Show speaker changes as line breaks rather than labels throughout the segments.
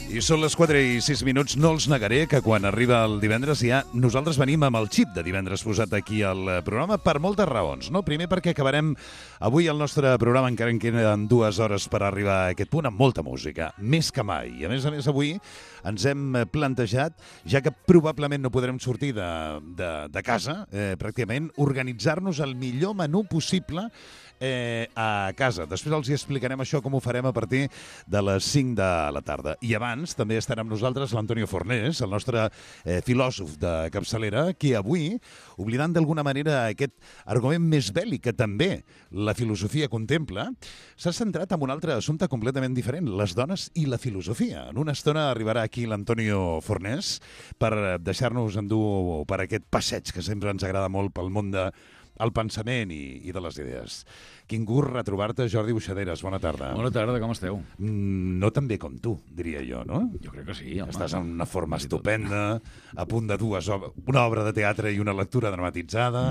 I són les 4 i 6 minuts. No els negaré que quan arriba el divendres ja nosaltres venim amb el xip de divendres posat aquí al programa per moltes raons, no? Primer perquè acabarem avui el nostre programa, encara en queden 2 hores per arribar a aquest punt, amb molta música, més que mai. I a més avui ens hem plantejat, ja que probablement no podrem sortir de casa, pràcticament, organitzar-nos el millor menú possible a casa. Després els hi explicarem això, com ho farem a partir de les 5 de la tarda. I abans també estarà amb nosaltres l'Antonio Fornés, el nostre filòsof de capçalera, que avui, oblidant d'alguna manera aquest argument més bèl·lic que també la filosofia contempla, s'ha centrat en un altre assumpte completament diferent, les dones i la filosofia. En una estona arribarà aquí l'Antonio Fornés per deixar-nos endur per aquest passeig que sempre ens agrada molt pel món del pensament i de les idees. Quin gust retrobar-te, Jordi Buixaderes. Bona tarda.
Bona tarda, com esteu?
No tan bé com tu, diria jo, no?
Jo crec que sí, home.
Estàs en una forma estupenda, a punt de una obra de teatre i una lectura dramatitzada,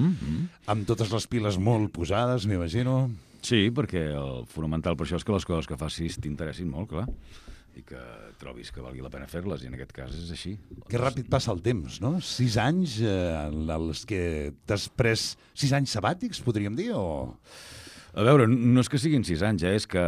amb totes les piles molt posades, m'imagino.
Sí, perquè el fonamental per això és que les coses que facis t'interessin molt, clar, i que trobis que valgui la pena fer-les, i en aquest cas és així.
Que ràpid passa el temps, no? 6 anys en els que t'has pres 6 anys sabàtics, podríem dir, o...?
A veure, no és que siguin 6 anys, és que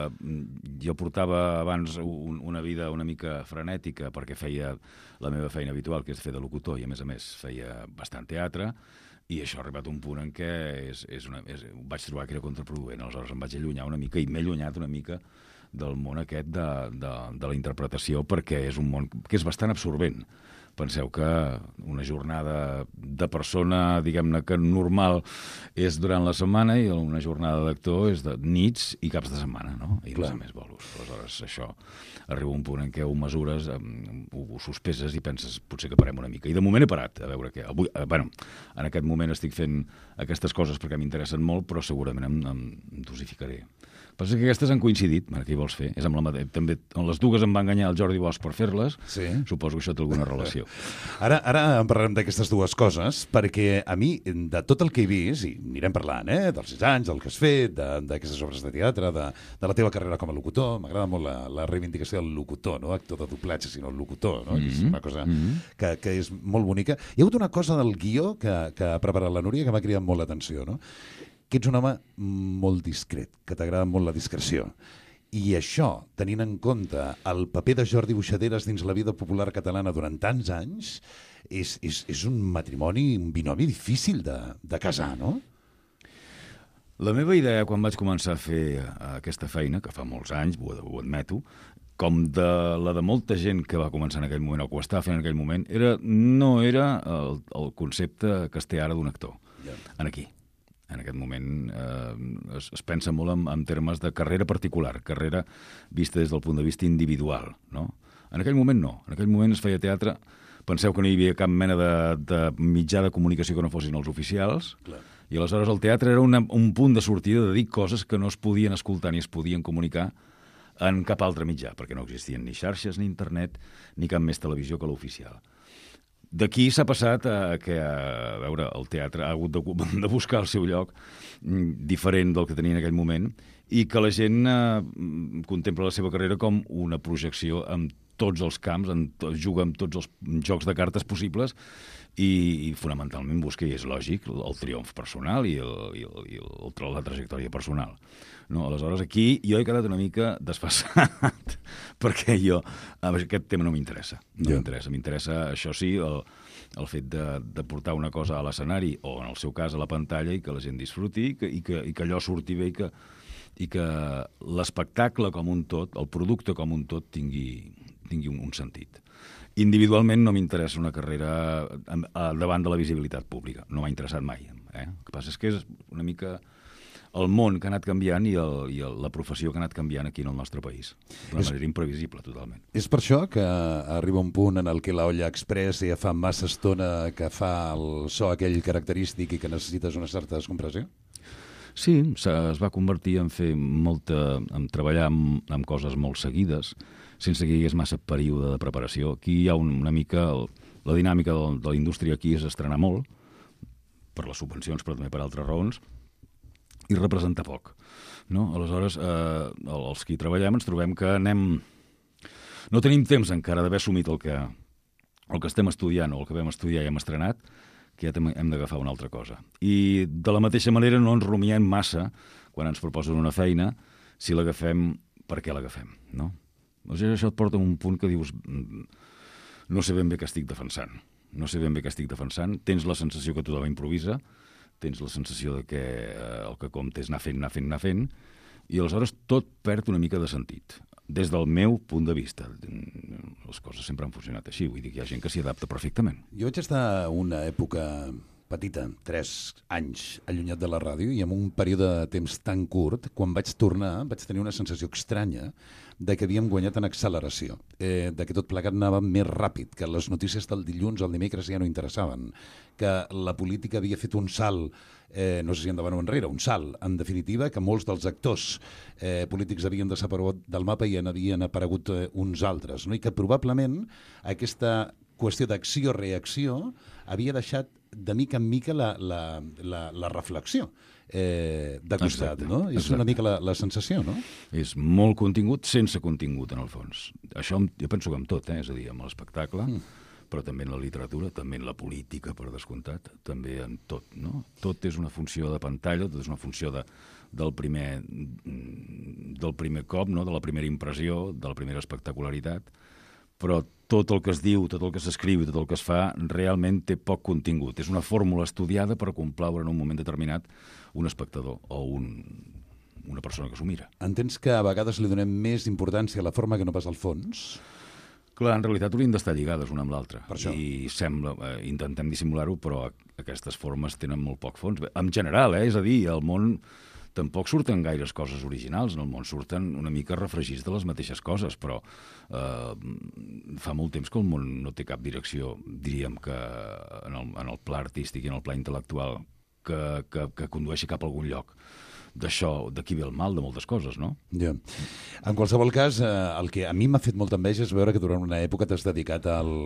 jo portava abans una vida una mica frenètica perquè feia la meva feina habitual, que és fer de locutor, i a més feia bastant teatre, i això ha arribat a un punt en què vaig trobar que era contraproduent. Aleshores em vaig allunyar una mica, i m'he allunyat una mica del món aquest de la interpretació, perquè és un món que és bastant absorbent. Penseu que una jornada de persona, diguem-ne que normal, és durant la setmana, i una jornada d'actor és de nits i caps de setmana, no? I a més bolos. Aleshores, això arriba a un punt en què ho mesures, ho sospeses i penses, potser que parem una mica. I de moment he parat, a veure què. Avui, en aquest moment estic fent aquestes coses perquè m'interessen molt, però segurament em dosificaré. Passa que aquestes han coincidit, què hi vols fer? És amb també, les dues em va enganyar el Jordi Bosch per fer-les, sí. Suposo que això té alguna relació.
Ara en parlarem d'aquestes dues coses, perquè a mi, de tot el que he vist, i anirem parlant, dels 6 anys, del que has fet, d'aquestes obres de teatre, de la teva carrera com a locutor, m'agrada molt la reivindicació del locutor, no actor de doblatge, sinó el locutor, no? És una cosa que és molt bonica. Hi ha hagut una cosa del guió que ha preparat la Núria que m'ha cridat molt l'atenció, no? Que ets un home molt discret, que t'agrada molt la discreció. I això, tenint en compte el paper de Jordi Buixaderes dins la vida popular catalana durant tants anys, és un matrimoni, un binomi difícil de casar, no?
La meva idea, quan vaig començar a fer aquesta feina, que fa molts anys, ho admeto, com la de molta gent que va començar en aquell moment o que ho estava fent en aquell moment, no era el concepte que es té ara d'un actor, aquí. En aquest moment es pensa molt en termes de carrera particular, carrera vista des del punt de vista individual, no? En aquell moment no. En aquell moment es feia teatre. Penseu que no hi havia cap mena de mitjà de comunicació que no fossin els oficials. Clar. I aleshores el teatre era un punt de sortida de dir coses que no es podien escoltar ni es podien comunicar en cap altre mitjà, perquè no existien ni xarxes, ni internet, ni cap més televisió que l'oficial. D'aquí s'ha passat que, a veure, el teatre ha hagut de buscar el seu lloc diferent del que tenia en aquell moment, i que la gent contempla la seva carrera com una projecció en tots els camps, juga amb tots els jocs de cartes possibles, i fonamentalment busca, i és lògic, el triomf personal i la trajectòria personal. No? Aleshores, aquí jo he quedat una mica desfasat, perquè aquest tema no m'interessa. M'interessa, això sí, el fet de portar una cosa a l'escenari, o en el seu cas a la pantalla, i que la gent disfruti, i que allò surti bé, i que l'espectacle com un tot, el producte com un tot, tingui un sentit. Individualment no m'interessa una carrera davant de la visibilitat pública. No m'ha interessat mai. El que passa és que és una mica el món que ha anat canviant i la professió que ha anat canviant aquí en el nostre país. D'una manera imprevisible, totalment.
És per això que arriba un punt en el que l'Olla Express ja fa massa estona que fa el so aquell característic i que necessites una certa descompressió?
Sí, es va convertir en treballar en coses molt seguides, sense que hi hagués massa període de preparació. Aquí hi ha una mica... La dinàmica de la indústria aquí és estrenar molt, per les subvencions, però també per altres raons, i representa poc. No? Aleshores, els que hi treballem ens trobem que anem no tenim temps encara d'haver assumit el que estem estudiant o el que vam estudiar i hem estrenat, que ja hem d'agafar una altra cosa. I de la mateixa manera no ens rumiem massa quan ens proposen una feina, si l'agafem, per què l'agafem, no? Llavors això et porta a un punt que dius no sé ben bé què estic defensant. Tens la sensació que tothom improvisa, tens la sensació de que el que compta és anar fent, i aleshores tot perd una mica de sentit. Des del meu punt de vista, les coses sempre han funcionat així, vull dir que hi ha gent que s'hi adapta perfectament.
Jo vaig estar una època petita, 3 anys allunyat de la ràdio, i en un període de temps tan curt, quan vaig tornar, vaig tenir una sensació estranya de que havíem guanyat en acceleració, de que tot plegat anava més ràpid, que les notícies del dilluns o el dimecres ja no interessaven, que la política havia fet un salt, no sé si endavant o enrere, un salt, en definitiva, que molts dels actors polítics havien desaparegut del mapa i n'havien aparegut uns altres, no? I que probablement aquesta qüestió d'acció-reacció havia deixat de mica en mica la reflexió de costat, no? És una mica la sensació, no?
És molt contingut sense contingut, en el fons. Això jo penso que amb tot, és a dir, amb l'espectacle, però també en la literatura, també en la política, per descomptat, també en tot, no? Tot és una funció de pantalla, tot és una funció del primer cop, no? De la primera impressió, de la primera espectacularitat, però tot el que es diu, tot el que s'escriu i tot el que es fa realment té poc contingut. És una fórmula estudiada per complaure en un moment determinat un espectador o una persona que s'ho mira.
Entens que a vegades li donem més importància a la forma que no pas al fons?
Clar, en realitat haurien d'estar lligades una amb l'altra.
I
intentem dissimular-ho, però aquestes formes tenen molt poc fons. En general, és a dir, al món tampoc surten gaires coses originals, en el món surten una mica refregits de les mateixes coses, però fa molt temps que el món no té cap direcció, diríem que en el pla artístic i en el pla intel·lectual que condueixi cap a algun lloc. D'això, d'aquí ve el mal de moltes coses, no?
Ja. En qualsevol cas, el que a mi m'ha fet molta enveja és veure que durant una època t'has dedicat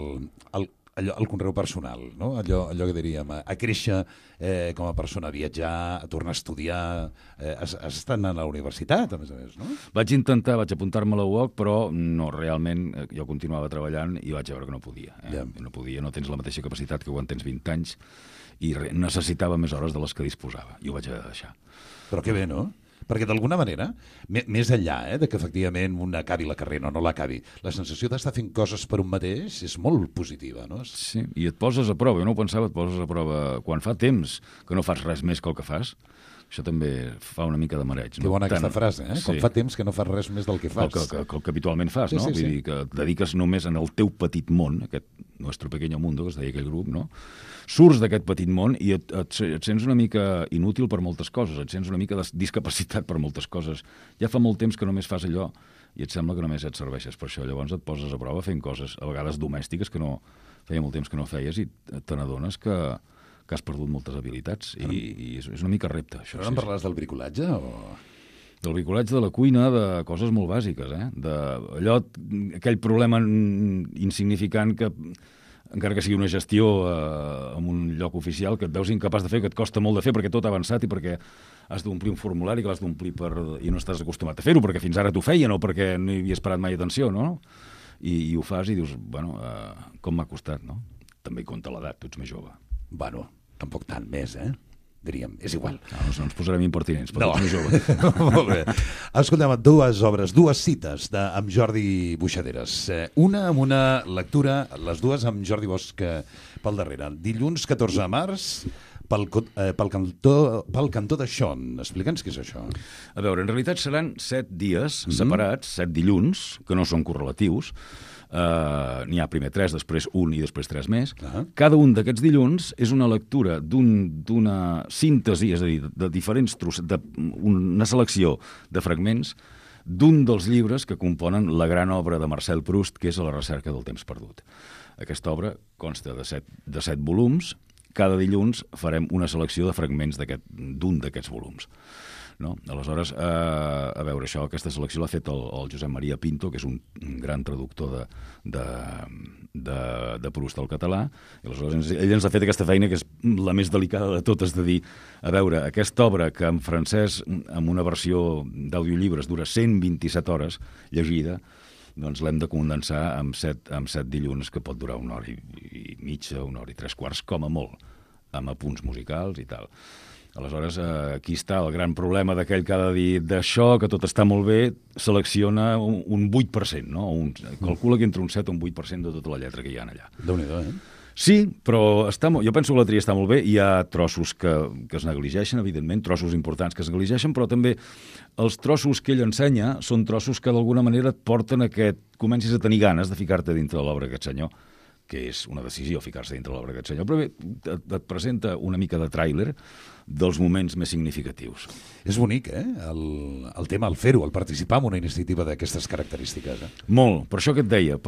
al conreu personal, no? Allò que diríem, a créixer com a persona, a viatjar, a tornar a estudiar. Has estat a la universitat, a més, no?
Vaig apuntar-me a la UOC, però no, realment jo continuava treballant i vaig veure que no podia. No podia, no tens la mateixa capacitat que quan tens 20 anys i necessitava més hores de les que disposava, i ho vaig haver de deixar.
Però que bé, no? Perquè d'alguna manera, més enllà de que efectivament un acabi la carrera o no l'acabi, la sensació d'estar fent coses per un mateix és molt positiva, no?
Sí, i et poses a prova, jo no ho pensava, et poses a prova quan fa temps que no fas res més que el que fas. Això també fa una mica de mareig.
Que bona aquesta frase, eh? Quan fa temps que no fas res més del que fas.
El que habitualment fas, no? Vull dir que et dediques només en el teu petit món, aquest Nuestro Pequeño Mundo, que es deia aquell grup, no? Surts d'aquest petit món i et sents una mica inútil per moltes coses, et sents una mica de discapacitat per moltes coses. Ja fa molt temps que només fas allò i et sembla que només et serveixes per això. Llavors et poses a prova fent coses, a vegades domèstiques, que no feia molt temps que no feies, i te n'adones que has perdut moltes habilitats i és una mica repte, això.
Però no em parlaràs del bricolatge o...?
Del bricolatge, de la cuina, de coses molt bàsiques, aquell problema insignificant que, encara que sigui una gestió en un lloc oficial, que et veus incapaç de fer, que et costa molt de fer perquè tot ha avançat i perquè has d'omplir un formulari que l'has d'omplir i no estàs acostumat a fer-ho perquè fins ara t'ho feien o perquè no hi havies parat mai atenció, no? I ho fas i dius, com m'ha costat, no? També hi compta l'edat, tu ets més jove.
Tampoc tant més, diríem, és igual.
No ens posarem impertinents, però ets més jove.
Molt bé. Escolta'm, dues cites amb Jordi Buixaderes. Una amb una lectura, les dues amb Jordi Bosch pel darrere. Dilluns 14 de març, pel cantó de Xon. Explica'ns què és això.
A veure, en realitat seran 7 dies separats, 7 dilluns, que no són correlatius. N'hi ha primer 3, després 1 i després 3 més. Cada un d'aquests dilluns és una lectura d'una síntesi, és a dir, de diferents una selecció de fragments d'un dels llibres que componen la gran obra de Marcel Proust, que és A la recerca del temps perdut. Aquesta obra consta de 7 volums. Cada dilluns farem una selecció de fragments d'un d'aquests volums. No? Aleshores, a veure, aquesta selecció l'ha fet el Josep Maria Pinto, que és un gran traductor de Proust al català, i aleshores ell ens ha fet aquesta feina que és la més delicada de totes, de dir, a veure, aquesta obra que en francès, amb una versió d'audiollibres, dura 127 hores llegida, doncs l'hem de condensar amb set dilluns, que pot durar 1h30, 1h03, com a molt, amb apunts musicals i tal. Aleshores, aquí està el gran problema d'aquell que ha de dir d'això, que tot està molt bé, selecciona un 8%, no? Calcula que entre un 7 i un 8% de tota la lletra que hi ha allà.
Déu-n'hi-do,
Sí, però jo penso que la tria està molt bé. Hi ha trossos que es negligeixen, evidentment, trossos importants que es negligeixen, però també els trossos que ell ensenya són trossos que d'alguna manera et porten a que comencis a tenir ganes de ficar-te dintre de l'obra d'aquest senyor, que és una decisió ficar-se dintre l'obra d'aquest senyor, però bé, et presenta una mica de tràiler dels moments més significatius.
És bonic, el tema, el fer-ho, el participar en una iniciativa d'aquestes característiques.
Molt, per això que et deia,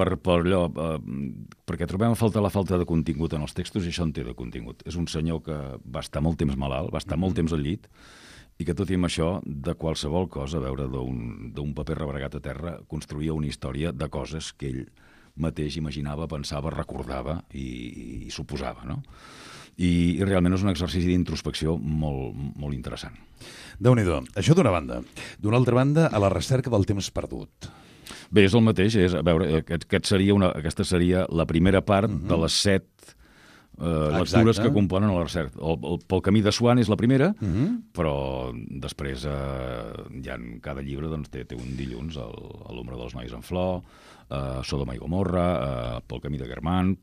perquè trobem a faltar la falta de contingut en els textos, i això en té de contingut. És un senyor que va estar molt temps malalt, va estar molt temps al llit, i que tot i amb això, de qualsevol cosa, a veure, d'un paper rebregat a terra, construïa una història de coses que ell mateix imaginava, pensava, recordava i suposava, no? I realment és un exercici d'introspecció molt, molt interessant.
Déu-n'hi-do. Això d'una banda. D'una altra banda, a la recerca del temps perdut.
Bé, és el mateix. A veure, aquesta seria la primera part de les 7 lectures que componen la recerca. Pel camí de Swan és la primera, però després cada llibre doncs, té un dilluns, l'ombra dels nois en flor, Sodoma i Gomorra, pel camí de Guermant,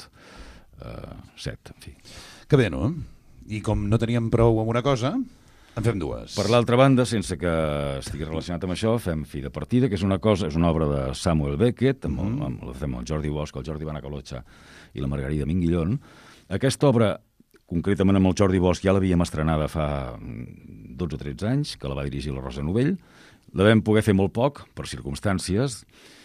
7, en fi.
Que bé, no? I com no teníem prou amb una cosa, en fem dues.
Per l'altra banda, sense que estigui relacionat amb això, fem Fi de partida, que és una obra de Samuel Beckett, la fem amb el Jordi Bosch, el Jordi Banacalotxa i la Margarida Minguillón. Aquesta obra, concretament amb el Jordi Bosch, ja l'havíem estrenada fa 12 o 13 anys, que la va dirigir la Rosa Novell. La vam poder fer molt poc, per circumstàncies,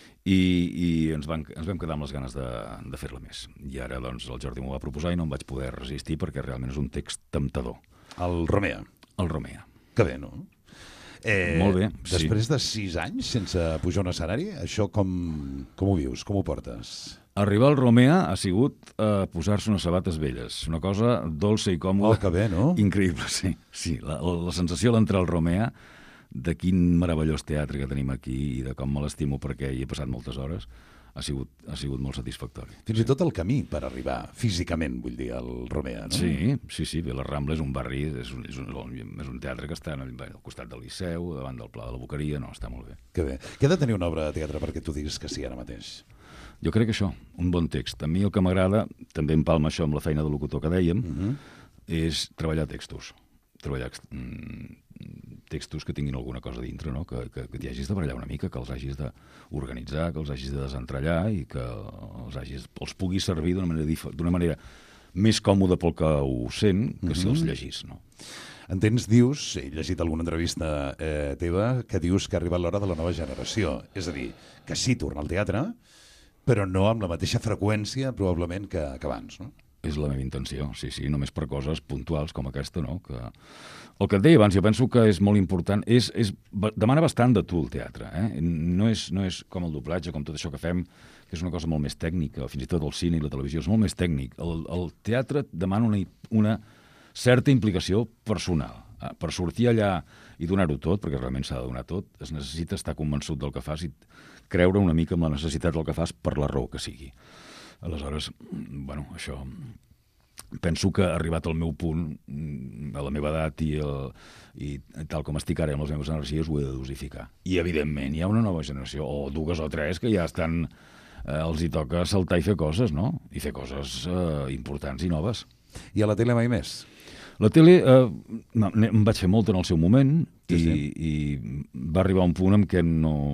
i ens vam quedar amb les ganes de fer-la més. I ara doncs, el Jordi m'ho va proposar i no em vaig poder resistir perquè realment és un text temptador.
El Romea.
El Romea.
Que bé, no?
Molt bé,
després de 6 anys sense pujar a un escenari, això com ho vius, com ho portes?
Arribar al Romea ha sigut posar-se unes sabates velles. Una cosa dolça i còmoda.
Que bé, no?
Increïble, sí. La sensació d'entrar al Romea, de quin meravellós teatre que tenim aquí i de com me l'estimo perquè hi he passat moltes hores, ha sigut molt satisfactori.
Fins i tot el camí per arribar físicament, vull dir, al Romea, no?
Sí. Bé, la Rambla és un barri, és un teatre que està al costat del Liceu, davant del Pla de la Boqueria, està molt bé.
Que bé. Què ha de tenir una obra de teatre perquè tu diguis que sí ara mateix?
Jo crec que això, un bon text. A mi el que m'agrada, també empalma això amb la feina de locutor que dèiem, és treballar textos. Treballar textos que tinguin alguna cosa dintre, no? Que t'hi hagis de barallar una mica, que els hagis d'organitzar, que els hagis de desentrellar i que els puguis servir d'una manera més còmoda pel que ho sent que si els llegís, no?
Entens, dius, he llegit alguna entrevista teva, que dius que ha arribat l'hora de la nova generació. És a dir, que sí, torna al teatre, però no amb la mateixa freqüència probablement que abans, no?
És la meva intenció, sí, només per coses puntuals com aquesta, no? El que et deia abans, jo penso que és molt important, demana bastant de tu el teatre, no és com el doblatge, com tot això que fem, que és una cosa molt més tècnica, fins i tot el cine i la televisió és molt més tècnic. El teatre demana una certa implicació personal. Per sortir allà i donar-ho tot, perquè realment s'ha de donar tot, es necessita estar convençut del que fas i creure una mica en la necessitat del que fas per la raó que sigui. Aleshores, això penso que ha arribat al meu punt, a la meva edat i tal com estic ara amb les meves energies, ho he de dosificar. I, evidentment, hi ha una nova generació, o 2 o 3, que ja estan, els hi toca saltar i fer coses, no? I fer coses importants i noves.
I a la tele mai més?
La tele em vaig fer molta en el seu moment i va arribar un punt en què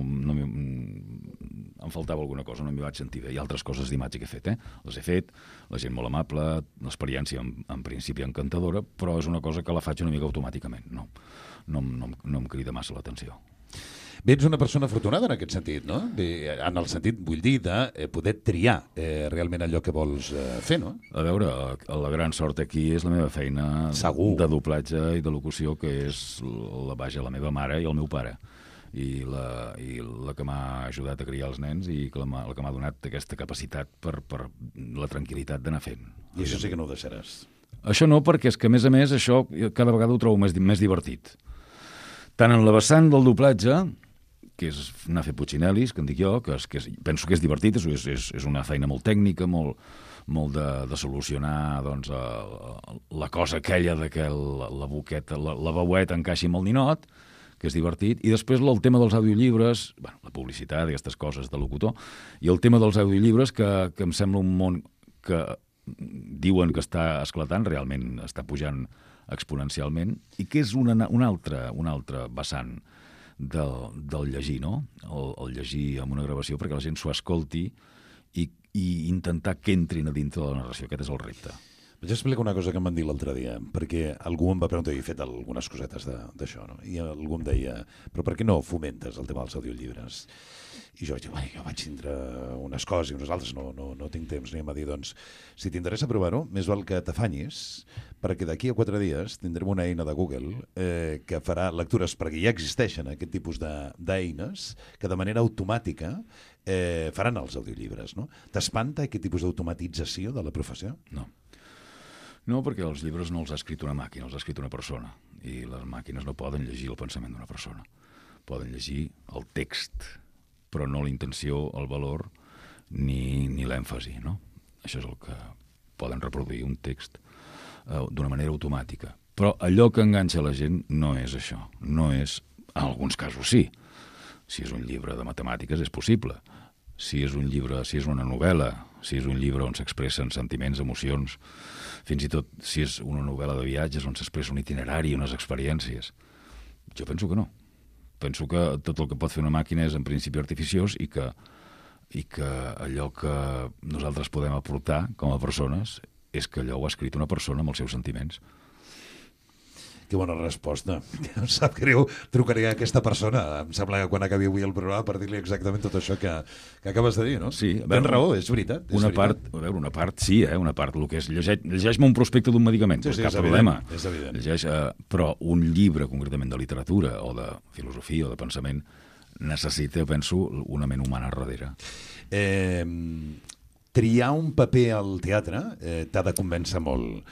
em faltava alguna cosa, no m'hi vaig sentir bé. Hi ha altres coses d'imatge que he fet, les he fet, la gent molt amable, l'experiència en principi encantadora, però és una cosa que la faig una mica automàticament, no em crida massa l'atenció.
Bé, ets una persona afortunada en aquest sentit, no? En el sentit, vull dir, de poder triar realment allò que vols fer, no?
A veure, la gran sort aquí és la meva feina de doblatge i de locució, que és la meva mare i el meu pare. I la que m'ha ajudat a criar els nens i la que m'ha donat aquesta capacitat per la tranquil·litat d'anar fent.
I això sí que no ho deixaràs.
Això no, perquè és que, a més, això cada vegada ho trobo més divertit. Tant en la vessant del doblatge, és anar a fer putxinel·lis, que en dic jo, penso que és divertit, és una feina molt tècnica, molt de solucionar doncs, la cosa aquella que la boqueta, la veueta encaixi amb el ninot, que és divertit, i després el tema dels audiollibres, la publicitat, aquestes coses de locutor, i el tema dels audiollibres, que em sembla un món que diuen que està esclatant, realment està pujant exponencialment, i que és un altre vessant del llegir, no? El llegir amb una gravació perquè la gent s'ho escolti i intentar que entrin a dintre de la narració. Aquest és el repte.
Vaig explicar una cosa que em van dir l'altre dia, perquè algú em va preguntar, i he fet algunes cosetes d'això, no? I algú em deia, però per què no fomentes el tema dels audiollibres? I jo vaig dir, jo vaig tindre unes coses i unes altres, no tinc temps. I em va dir, doncs, si t'interessa provar-ho, més val que t'afanyis, perquè d'aquí a 4 dies tindrem una eina de Google que farà lectures, perquè ja existeixen aquest tipus d'eines que de manera automàtica faran els audiollibres, no? T'espanta aquest tipus d'automatització de la professió?
No, perquè els llibres no els ha escrit una màquina, els ha escrit una persona, i les màquines no poden llegir el pensament d'una persona. Poden llegir el text, però no la intenció, el valor, ni l'èmfasi, no? Això és el que poden reproduir un text d'una manera automàtica. Però allò que enganxa la gent no és això. No és, en alguns casos sí. Si és un llibre de matemàtiques és possible. Si és un llibre, si és una novel·la, si és un llibre on s'expressen sentiments, emocions, fins i tot si és una novel·la de viatges on s'expressa un itinerari, unes experiències. Jo penso que no. Penso que tot el que pot fer una màquina és en principi artificiós i que allò que nosaltres podem aportar com a persones és que allò ho ha escrit una persona amb els seus sentiments.
Que bona resposta. Em sap greu, trucaré a aquesta persona. Em sembla que quan acabi avui el programa per dir-li exactament tot això que acabes de dir, no?
Sí.
Tens raó, és veritat.
Una part sí, una part el que és llegeix-me un prospecte d'un medicament,
sí,
cap problema.
És evident.
Però un llibre concretament de literatura o de filosofia o de pensament necessita, penso, una ment humana darrere.
Triar un paper al teatre t'ha de convèncer molt.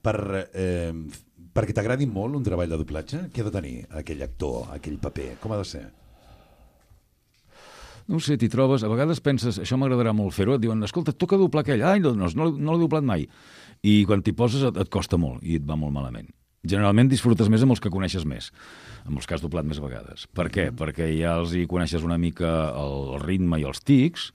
Perquè t'agradi molt un treball de doblatge, què ha de tenir aquell actor, aquell paper? Com ha de ser?
No ho sé, t'hi trobes, a vegades penses, això m'agradarà molt fer-ho, et diuen, escolta, et toca doblar aquell, no l'he doblat mai. I quan t'hi poses et costa molt i et va molt malament. Generalment disfrutes més amb els que coneixes més, amb els que has doblat més vegades. Per què? Perquè ja els hi coneixes una mica el ritme i els tics,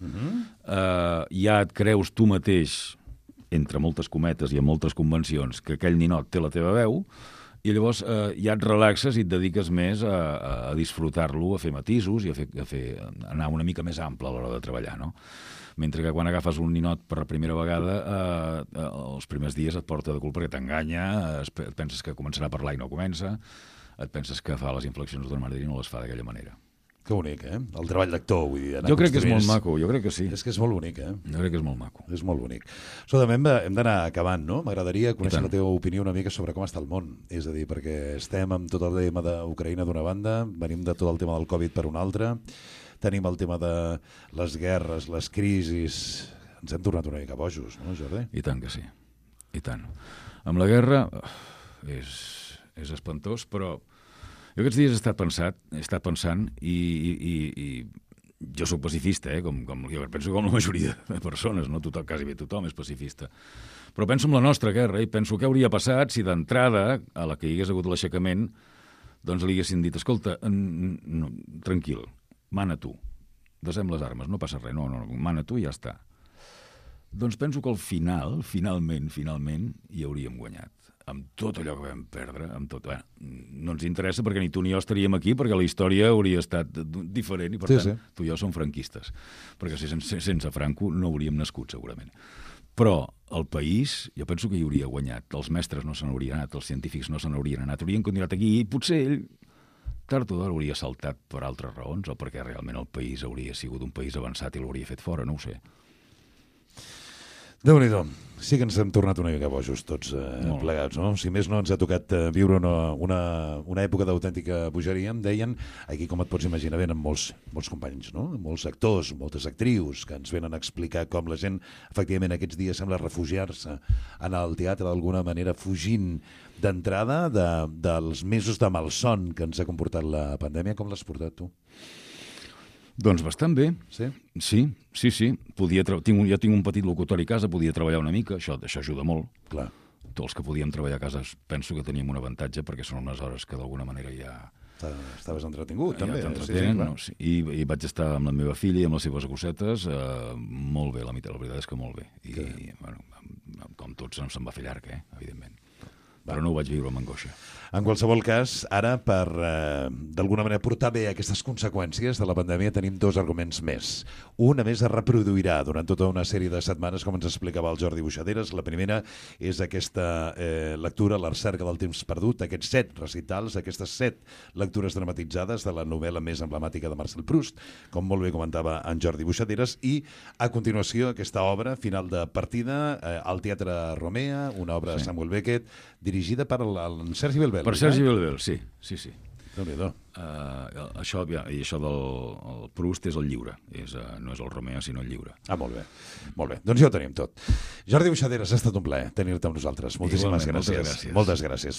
ja et creus tu mateix, entre moltes cometes i amb moltes convencions, que aquell ninot té la teva veu, i llavors ja et relaxes i et dediques més a disfrutar-lo, a fer matisos i a anar una mica més ample a l'hora de treballar, no? Mentre que quan agafes un ninot per primera vegada, els primers dies et porta de cul perquè t'enganya, et penses que començarà a parlar i no comença, et penses que fa les inflexions d'una manera i no les fa d'aquella manera.
Que bonic, El treball d'actor, vull dir.
Jo crec que és molt maco, jo crec que sí.
És que és molt bonic,
Jo crec que és molt maco.
És molt bonic. Hem d'anar acabant, no? M'agradaria conèixer la teva opinió una mica sobre com està el món. És a dir, perquè estem amb tot el tema d'Ucraïna d'una banda, venim de tot el tema del Covid per una altra, tenim el tema de les guerres, les crisis. Ens hem tornat una mica bojos, no, Jordi?
I tant que sí, i tant. Amb la guerra és espantós, però jo aquests dies he estat pensant i jo soc pacifista, jo penso com la majoria de persones, no? Quasi bé tothom és pacifista. Però penso en la nostra guerra i penso què hauria passat si d'entrada, a la que hi hagués hagut l'aixecament, doncs li haguessin dit, escolta, tranquil, mana tu, desem les armes, no passa res, no, mana tu i ja està. Doncs penso que al final, finalment, hi hauríem guanyat. Amb tot allò que vam perdre, no ens interessa perquè ni tu ni jo estaríem aquí, perquè la història hauria estat diferent i, per tant, tu i jo som franquistes. Perquè sense Franco no hauríem nascut, segurament. Però el país, jo penso que hi hauria guanyat. Els mestres no se n'haurien anat, els científics no se n'haurien anat, haurien continuat aquí i potser ell, tard o d'hora, hauria saltat per altres raons o perquè realment el país hauria sigut un país avançat i l'hauria fet fora, no ho sé.
Déu-n'hi-do, sí que ens hem tornat una mica bojos tots plegats, no? Si més no ens ha tocat viure una època d'autèntica bogeria, em deien, aquí com et pots imaginar, venen molts companys, no? Molts actors, moltes actrius que ens venen a explicar com la gent, efectivament, aquests dies sembla refugiar-se en el teatre d'alguna manera, fugint d'entrada dels mesos de malson que ens ha comportat la pandèmia. Com l'has portat tu?
Doncs bastant bé.
Sí?
Sí. Jo tinc un petit locutori a casa, podia treballar una mica, això ajuda molt.
Clar.
Tots els que podíem treballar a casa penso que teníem un avantatge, perquè són unes hores que d'alguna manera ja...
Estaves entretingut, també.
Ja t'entretenen, no? Sí. I vaig estar amb la meva filla i amb les seves gossetes molt bé, la veritat és que molt bé. I, bueno, com tots, se'm va fer llarg, evidentment. Però no ho vaig viure amb angoixa.
En qualsevol cas, ara, per d'alguna manera portar bé aquestes conseqüències de la pandèmia, tenim dos arguments més. Un, a més, es reproduirà durant tota una sèrie de setmanes, com ens explicava el Jordi Buixaderes. La primera és aquesta lectura, La recerca del temps perdut, aquests 7 recitals, aquestes 7 lectures dramatitzades de la novel·la més emblemàtica de Marcel Proust, com molt bé comentava en Jordi Buixaderes, i a continuació aquesta obra, final de partida, al Teatre Romea, una obra de Samuel Beckett, dirigida per el Sergi Belbel.
Per Sergi Belbel, sí.
Déu-n'hi-do.
Això del Proust és el lliure, no és el Romea, sinó el lliure.
Molt bé. Doncs ja ho tenim tot. Jordi Buixaderes, ha estat un plaer tenir-te amb nosaltres. Moltíssimes gràcies.
Moltes gràcies.
Moltes gràcies.